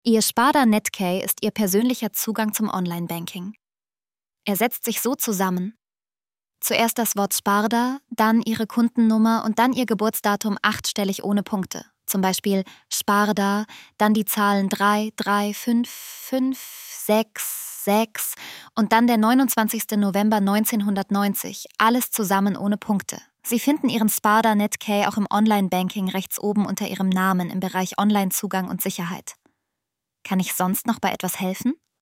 Ihr Sparda Netkey ist Ihr persönlicher Zugang zum Online-Banking. Er setzt sich so zusammen: zuerst das Wort Sparda, dann Ihre Kundennummer und dann Ihr Geburtsdatum 8-stellig ohne Punkte. Zum Beispiel Sparda, dann die Zahlen 3, 3, 5, 5, 6, 6 und dann der 29. November 1990. Alles zusammen ohne Punkte. Sie finden Ihren Sparda Netkey auch im Online-Banking rechts oben unter Ihrem Namen im Bereich Online-Zugang und Sicherheit. Kann ich sonst noch bei etwas helfen?